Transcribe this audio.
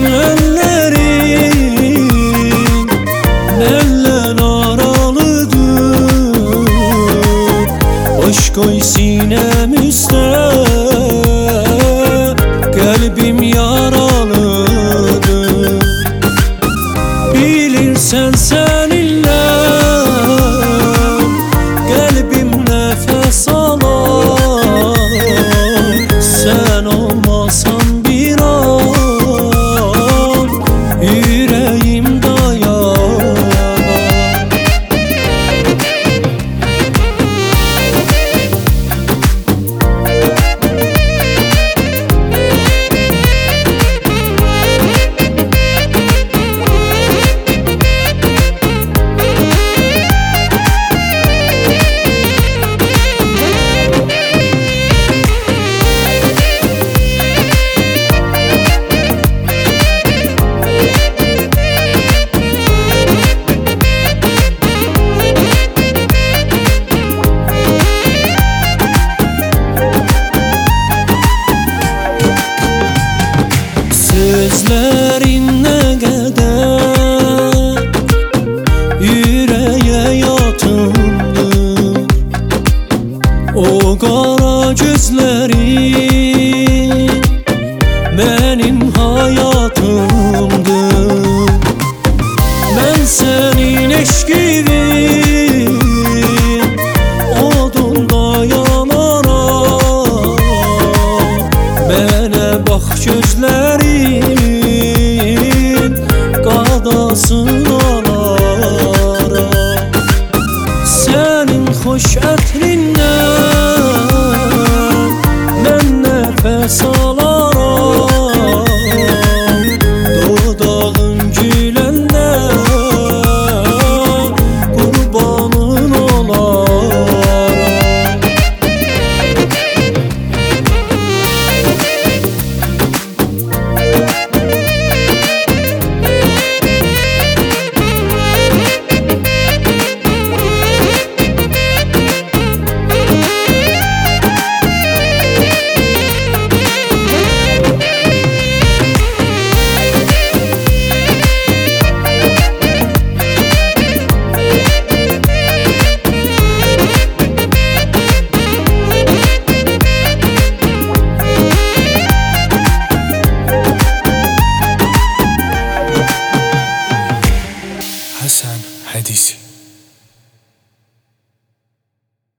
ellerin benden aralıdır. Baş koy sinem üstə, kalbim yaralıdır. Bilirsen seninle kalbim nefes alar. Sen olmasan bir an yüreğim dayanar. Sözlerin ne kadar yüreğe yatımdır. O kara gözlerin benim hayatımdır. Ben senin eşkinin odunda yanaram. Bana bak gözlerin qadasını alaram. Senin xoş ət